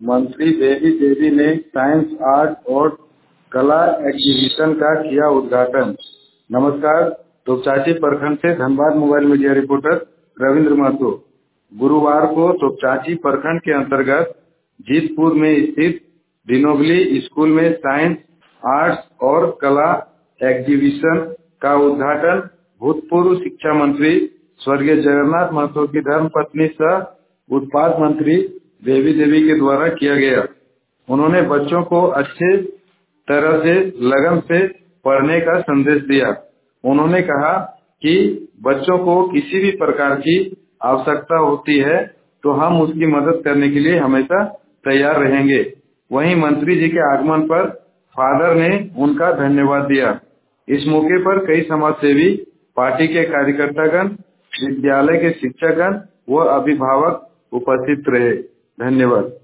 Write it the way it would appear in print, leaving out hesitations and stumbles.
मंत्री बेबी देवी ने science, art और कला एग्जीबिशन का किया उद्घाटन। नमस्कार, तोपचांची प्रखंड से Dhanbad mobile media reporter Ravindra Mahto. गुरुवार को तोपचांची प्रखंड के अंतर्गत जीतपुर में स्थित डिनोगली स्कूल में साइंस, आर्ट्स और कला एग्जीबिशन का उद्घाटन भूतपूर्व शिक्षा मंत्री स्वर्गीय जगन्नाथ महतो की धर्मपत्नी सह उत्पाद मंत्री बेबी देवी के द्वारा किया गया। उन्होंने बच्चों को अच्छे तरह से लगन से पढ़ने का संदेश दिया। उन्होंने कहा कि बच्चों को किसी भी प्रकार की आवश्यकता होती है तो हम उसकी मदद करने के लिए हमेशा तैयार रहेंगे। वहीं मंत्री जी के आगमन पर फादर ने उनका धन्यवाद दिया। इस मौके पर कई समाजसेवी, पार्टी के कार्यकर्तागण, विद्यालय के शिक्षकगण व अभिभावक उपस्थित रहे। धन्यवाद।